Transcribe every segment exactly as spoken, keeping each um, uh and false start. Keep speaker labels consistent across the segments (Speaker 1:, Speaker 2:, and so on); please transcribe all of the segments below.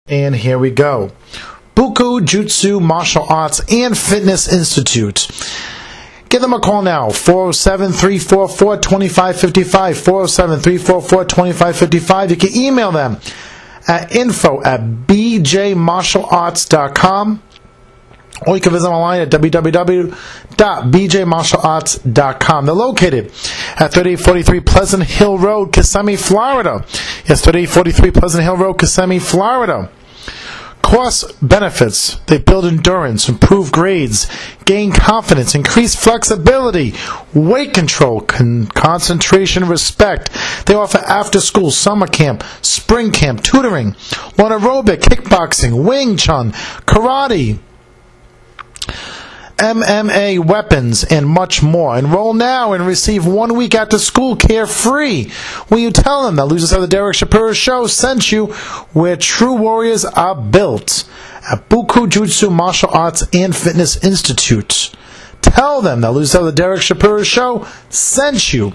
Speaker 1: And here we go. Buku Jutsu Martial Arts and Fitness Institute. Give them a call now, four oh seven, three four four, two five five five, four oh seven, three four four, two five five five. You can email them at info at b j martial arts dot com, or you can visit them online at w w w dot b j martial arts dot com. They're located at thirty-eight forty-three Pleasant Hill Road, Kissimmee, Florida. Yes, thirty-eight forty-three Pleasant Hill Road, Kissimmee, Florida. Cost benefits. They build endurance, improve grades, gain confidence, increase flexibility, weight control, con- concentration, respect. They offer after-school, summer camp, spring camp, tutoring, lawn aerobic, kickboxing, Wing Chun, karate, M M A, weapons, and much more. Enroll now and receive one week after school care free when you tell them that Losers of the Derek Shapiro Show sent you, where true warriors are built, at Buku Jutsu Martial Arts and Fitness Institute. Tell them that Losers of the Derek Shapiro Show sent you.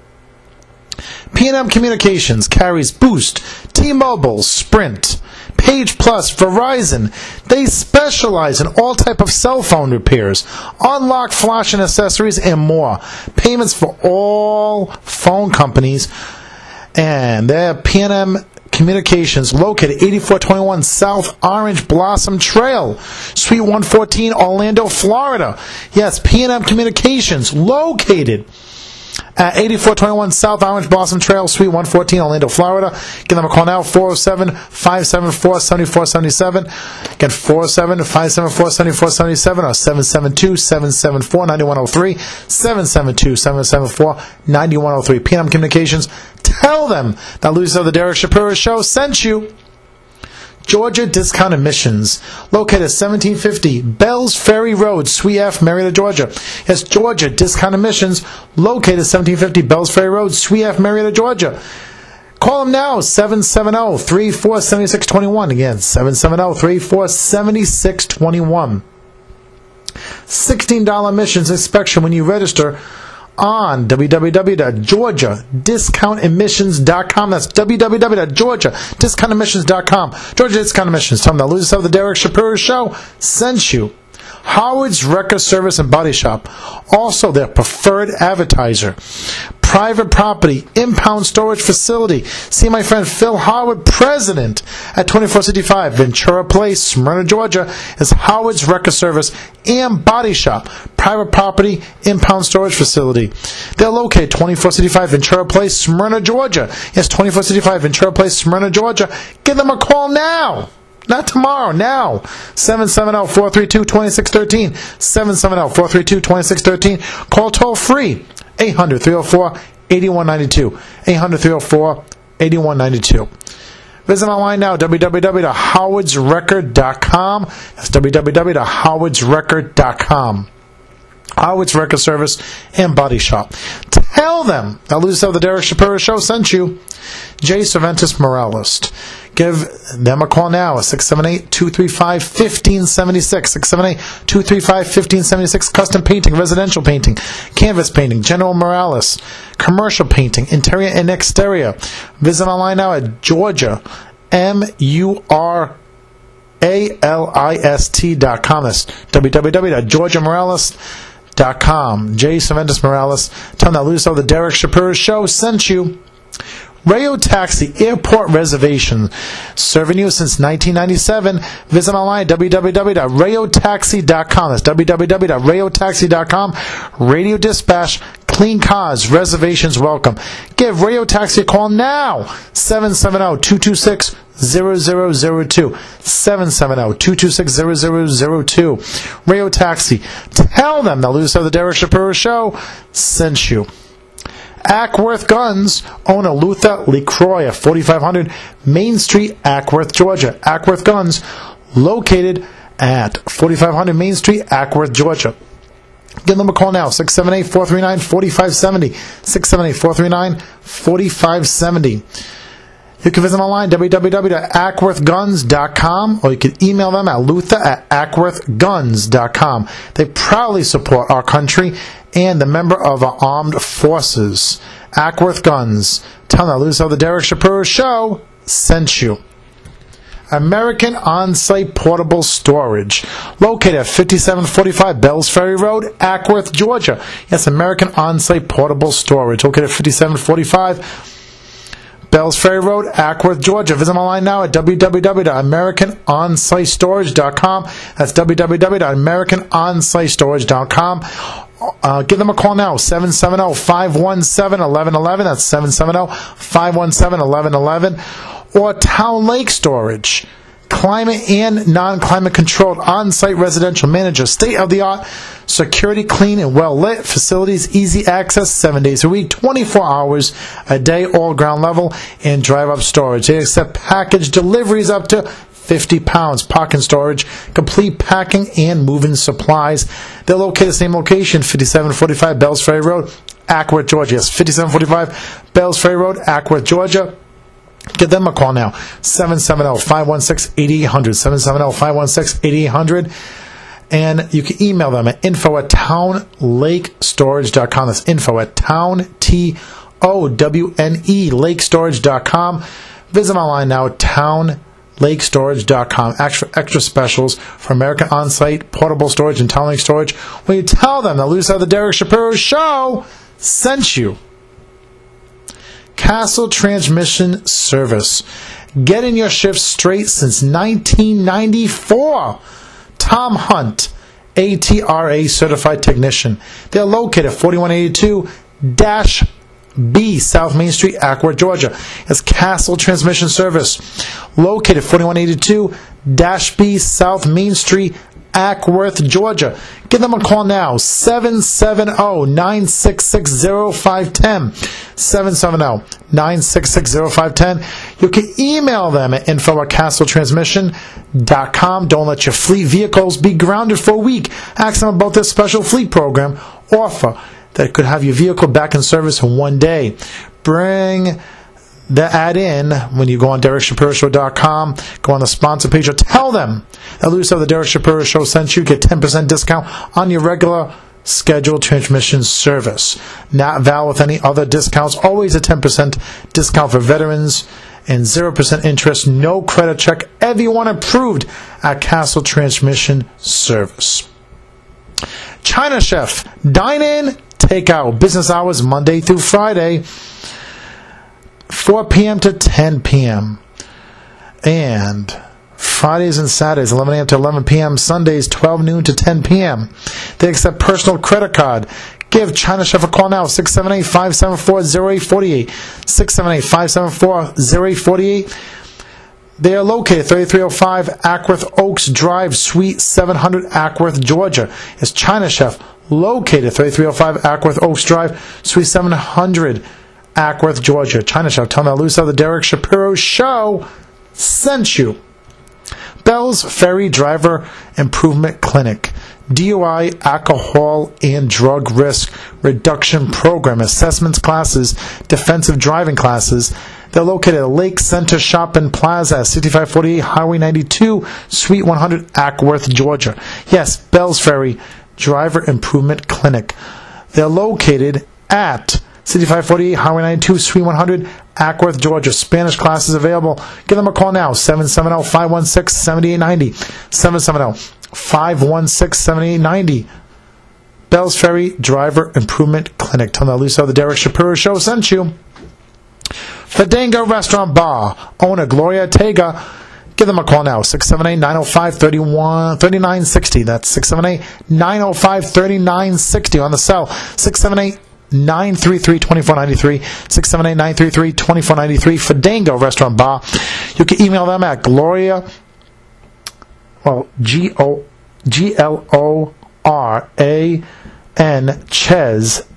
Speaker 1: P and M Communications carries Boost, T-Mobile, Sprint, Page Plus, Verizon. They specialize in all type of cell phone repairs, unlock, flash, and accessories, and more. Payments for all phone companies. And they're P and M Communications, located eighty-four twenty-one South Orange Blossom Trail, Suite one fourteen, Orlando, Florida. Yes, P and M Communications, located at eighty-four twenty-one South Orange Blossom Trail, Suite one fourteen, Orlando, Florida. Give them a call now, four oh seven, five seven four, seven four seven seven. Again, four oh seven, five seven four, seven four seven seven, or seven seven two, seven seven four, nine one oh three, seven seven two, seven seven four, nine one oh three. P and M Communications, tell them that Losers of the Derek Shapiro Show sent you. Georgia Discount Admissions, located at seventeen fifty Bells Ferry Road, Suite F, Marietta, Georgia. Yes, Georgia Discount Admissions, located at seventeen fifty Bells Ferry Road, Suite F, Marietta, Georgia. Call them now, seven seven zero, three four seven six two one. Again, seven seven zero, three four seven six two one. sixteen dollars admissions inspection when you register on w w w dot georgia discount admissions dot com. That's w w w dot georgia discount admissions dot com. Georgia Discount Admissions. Tell them that Losers of the Derek Shapiro Show sent you. Howard's Record Service and Body Shop, also their preferred advertiser. Private property, impound storage facility. See my friend Phil Howard, president, at twenty-four sixty-five Ventura Place, Smyrna, Georgia, is Howard's Record Service and Body Shop. Private property, impound storage facility. They're located twenty-four sixty-five Ventura Place, Smyrna, Georgia. Yes, twenty-four sixty-five Ventura Place, Smyrna, Georgia. Give them a call now. Not tomorrow, now. seven seven zero, four three two, two six one three. seven seven zero, four three two, two six one three. Call toll free. eight hundred, three oh four, eight one nine two. eight hundred, three oh four, eight one nine two. Visit online now, w w w dot howards record dot com. That's w w w dot howards record dot com. Howard's Record Service and Body Shop. Tell them that Losers of the Derek Shapiro Show sent you. J. Cervantes Morales. Give them a call now, six seven eight, two three five, one five seven six. six seven eight, two three five, one five seven six. Custom painting, residential painting, canvas painting, General Morales, commercial painting, interior and exterior. Visit online now at Georgia, M U R A L I S T dot com. That's w w w dot georgia morales dot com. J. Cervantes Morales. Tell them that Losers of the Derek Shapiro Show sent you. Rayo Taxi Airport Reservation, serving you since nineteen ninety-seven. Visit online at w w w dot rayo taxi dot com. That's w w w dot rayo taxi dot com. Radio dispatch, clean cars, reservations welcome. Give Rayo Taxi a call now, seven seven zero, two two six, zero zero zero two. seven seven zero, two two six, zero zero zero two. Rayo Taxi. Tell them that Losers of the Derek Shapiro Show sent you. Ackworth Guns, owner Luther LeCroy at forty-five hundred Main Street, Ackworth, Georgia. Ackworth Guns, located at forty-five hundred Main Street, Ackworth, Georgia. Give them a call now, six seven eight, four three nine, four five seven zero. six seven eight, four three nine, four five seven zero. You can visit them online, w w w dot ackworth guns dot com, or you can email them at luther at ackworth guns dot com. They proudly support our country and the member of our armed forces. Ackworth Guns. Tell them that Losers of the Derek Shapiro Show sent you. American On-Site Portable Storage, located at fifty-seven forty-five Bells Ferry Road, Ackworth, Georgia. Yes, American On-Site Portable Storage, located at fifty-seven forty-five Bells Ferry Road, Ackworth, Georgia. Visit them online now at w w w dot american on site storage dot com. That's w w w dot american on site storage dot com. Uh, give them a call now, seven seven zero, five one seven, one one one one. That's seven seven zero, five one seven, one one one one. Or Town Lake Storage, climate and non-climate controlled on-site residential manager, state-of-the-art, security, clean and well-lit facilities, easy access, seven days a week, twenty-four hours a day, all ground level, and drive-up storage. They accept package deliveries up to fifty pounds, parking storage, complete packing and moving supplies. They're located at the same location, fifty-seven forty-five Bells Ferry Road, Ackworth, Georgia. Yes, fifty-seven forty-five Bells Ferry Road, Ackworth, Georgia. Give them a call now, seven seven zero, five one six, eight eight zero zero, seven seven zero, five one six, eight eight zero zero. And you can email them at info at town lake storage dot com. That's info at town, T O W N E, lake storage dot com. Visit them online now at town lake storage dot com. Extra, extra specials for American On-Site Portable Storage and Town Lake Storage. When you tell them that Luce of the Derek Shapiro Show sent you. Castle Transmission Service, getting your shift straight since nineteen ninety-four. Tom Hunt, A T R A certified technician. They're located at forty-one eighty-two B South Main Street, Ackworth, Georgia. It's Castle Transmission Service, located at forty-one eighty-two B South Main Street, Ackworth, Georgia. Give them a call now, seven seven zero, nine six six, zero five one zero, seven seven zero, nine six six, zero five one zero. You can email them at info at castle transmission dot com. Don't let your fleet vehicles be grounded for a week. Ask them about this special fleet program offer that could have your vehicle back in service in one day. Bring the ad in when you go on derek shapiro show dot com, go on the sponsor page, or tell them that Luce of the Derek Shapiro Show sent you. Get ten percent discount on your regular scheduled transmission service. Not valid with any other discounts. Always a ten percent discount for veterans and zero percent interest. No credit check. Everyone approved at Castle Transmission Service. China Chef, dine in, take out. Business hours Monday through Friday, four p.m. to ten p.m. And Fridays and Saturdays, eleven a.m. to eleven p.m. Sundays, twelve noon to ten p.m. They accept personal credit card. Give China Chef a call now, six seven eight, five seven four, zero eight four eight, six seven eight, five seven four, zero eight four eight. They are located at thirty-three oh five Ackworth Oaks Drive, Suite seven hundred, Ackworth, Georgia. It's China Chef, located at thirty-three oh five Ackworth Oaks Drive, Suite seven hundred, Ackworth, Georgia. China Chef, tell them that Luce of the Derek Shapiro Show sent you. Bells Ferry Driver Improvement Clinic, D U I, alcohol, and drug risk reduction program, assessments classes, defensive driving classes. They're located at Lake Center Shopping Plaza, sixty-five forty-eight Highway ninety-two, Suite one hundred, Ackworth, Georgia. Yes, Bells Ferry Driver Improvement Clinic. They're located at sixty-five forty-eight Highway ninety-two, Suite one hundred, Ackworth, Georgia. Spanish classes available. Give them a call now, seven seven zero, five one six, seven eight nine zero, seven seven zero, five one six, seven eight nine zero. Bells Ferry Driver Improvement Clinic. Tell them that Luce of the Derek Shapiro Show sent you. Fadanga Restaurant Bar, owner Gloria Ortega. Give them a call now, six seven eight, nine oh five, three nine six zero. That's six seven eight, nine oh five, three nine six zero on the cell, six seven eight, nine three three, two four nine three, six seven eight, nine three three, two four nine three, Fadanga Restaurant Bar. You can email them at Gloria, well, G O G L O R A N, Ches,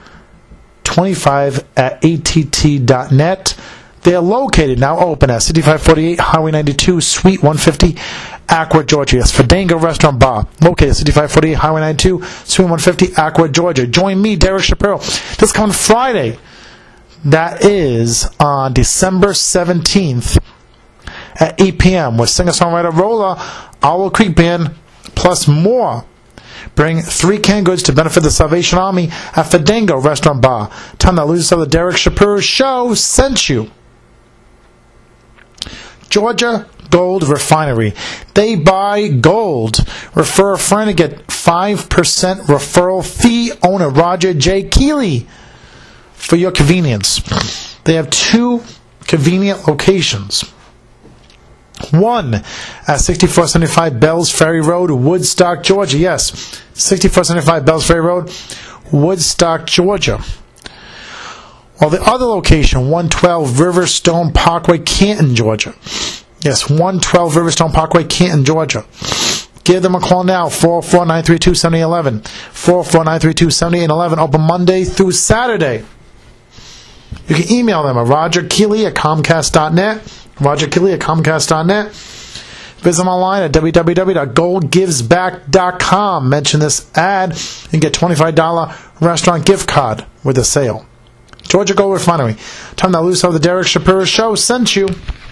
Speaker 1: twenty-five at A T T dot net. They are located, now open, at sixty-five forty-eight Highway ninety-two, Suite one fifty, Ackworth, Georgia. Yes, Fadanga Restaurant Bar, located at sixty-five forty-eight Highway ninety-two, Suite one fifty, Ackworth, Georgia. Join me, Derek Shapiro, this coming Friday. That is on December seventeenth at eight p.m. with singer-songwriter Rolla, Owl Creek Band, plus more. Bring three canned goods to benefit the Salvation Army at Fadanga Restaurant Bar. Tell them that Luce of the Derek Shapiro Show sent you. Georgia Gold Refinery. They buy gold. Refer a friend to get five percent referral fee. Owner Roger J. Keeley. For your convenience, they have two convenient locations. One at sixty-four seventy-five Bells Ferry Road, Woodstock, Georgia. Yes, sixty-four seventy-five Bells Ferry Road, Woodstock, Georgia. While the other location, one twelve Riverstone Parkway, Canton, Georgia. Yes, one twelve Riverstone Parkway, Canton, Georgia. Give them a call now, four oh four, nine three two, seven eight one one. four oh four, nine three two, seven eight one one, open Monday through Saturday. You can email them at roger keeley at comcast dot net. roger keeley at comcast dot net. Visit them online at w w w dot gold gives back dot com. Mention this ad and get twenty-five dollars restaurant gift card with a sale. Georgia Gold Refinery. Time that loose of the Derek Shapiro Show sent you.